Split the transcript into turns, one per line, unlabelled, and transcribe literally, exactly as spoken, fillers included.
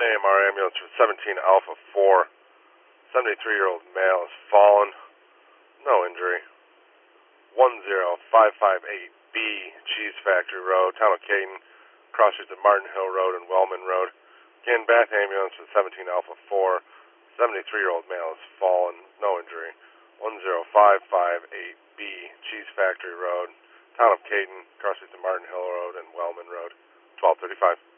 A M R ambulance for seventeen Alpha four. seventy-three-year-old male has fallen. No injury. one zero five five eight B, Cheese Factory Road, Town of Caden. Cross streets at Martin Hill Road and Wellman Road. Again, Bath ambulance for seventeen Alpha four. seventy-three-year-old male has fallen. No injury. one zero five five eight B, Cheese Factory Road, Town of Caden. Cross streets at Martin Hill Road and Wellman Road. twelve thirty-five.